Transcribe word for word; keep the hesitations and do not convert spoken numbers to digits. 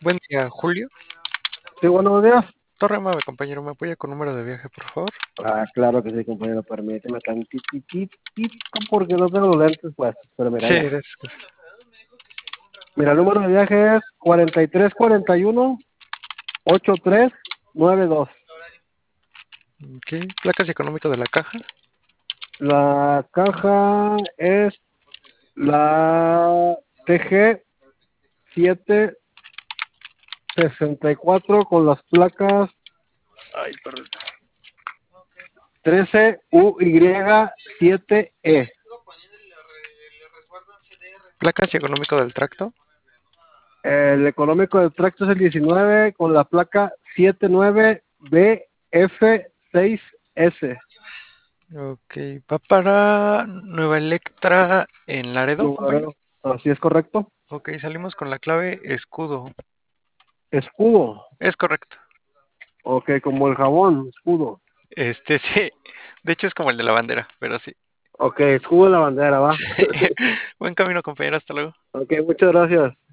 Buen día, Julio. Sí, buenos días. Torre amable, compañero, ¿me apoya con número de viaje, por favor? Ah, claro que sí, compañero, permíteme tantititito porque no tengo los lentes, pues, pero mira Sí, ya. eres. Mira, el número de viaje es cuarenta y tres cuarenta y uno ochenta y tres noventa y dos. Ok, placas y económico de la caja. La caja es la T G siete sesenta y cuatro con las placas, ay, perdón, trece U Y siete E. Placas y económico del tracto. El económico del tracto es el diecinueve con la placa setenta y nueve B F seis S. Ok, va para Nueva Electra en Laredo, compañero. Número, así es correcto. Ok, salimos con la clave escudo. Escudo. Es correcto. Ok, como el jabón, escudo. Este sí, de hecho es como el de la bandera, pero sí. Ok, escudo de la bandera, va. Buen camino, compañero, hasta luego. Ok, muchas gracias.